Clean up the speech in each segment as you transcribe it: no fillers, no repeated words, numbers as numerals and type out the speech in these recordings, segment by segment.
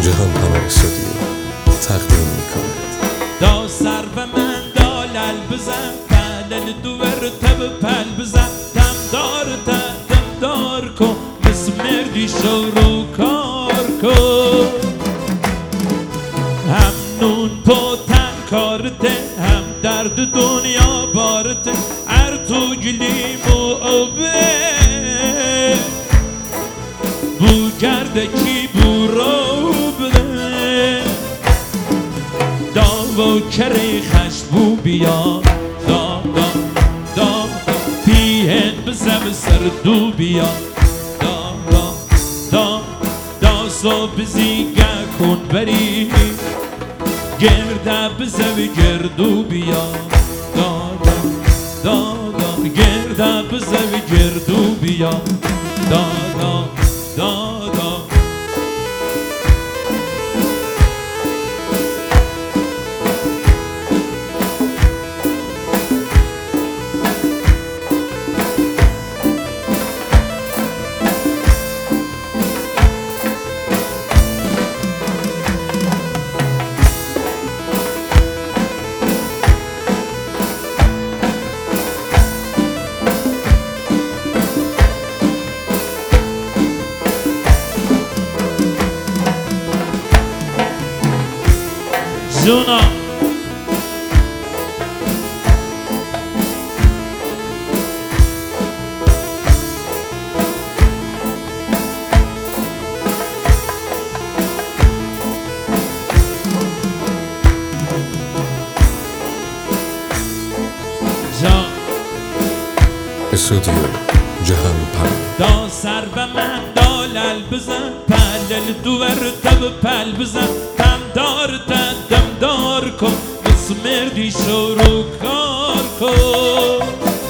جهان پناه استودیو تقدیم می‌کند. دا سر به من دالل بزن پلل دوور تب پل بزن دم دار کن مثل مردی شروع کار کن. هم نون پوتن کارته هم درد دنیا بارته ار تو گلیم و اوبه بو گرده کی بو رو بده دا و کری خشبو بیا دا دا دا پیهن بزم سردو بیا دا دا دا دا سو بزیگه کن بری گرده بزم گردو بیا دا دا دا دا گرده بزم گردو بیا دا دا دا دا جونا جان استودیو جهان پناه. دا سر به من دالل بزن پلل دوور تب پل بزن دم دار کن مثل مردی شروع کار کن.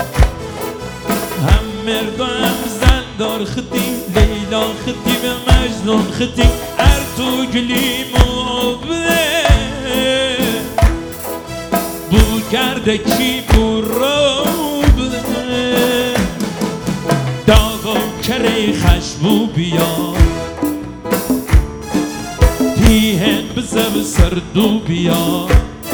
هم مرد و هم زن دار خطیم لیلا خطیم مجنون خطیم ار تو گلیم و بده بو کرده کی بو رو بده داغ و کره خشبو بیا پیهن بزم سردو بیا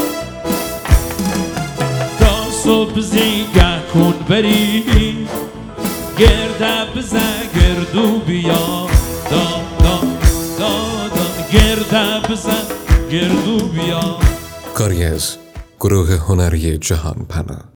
دا صبح زیگه کن بری گرده بزن گردو بیا دا دا دا دا گرده بزن گردو بیا. کاری از گروه هنری جهان پناه.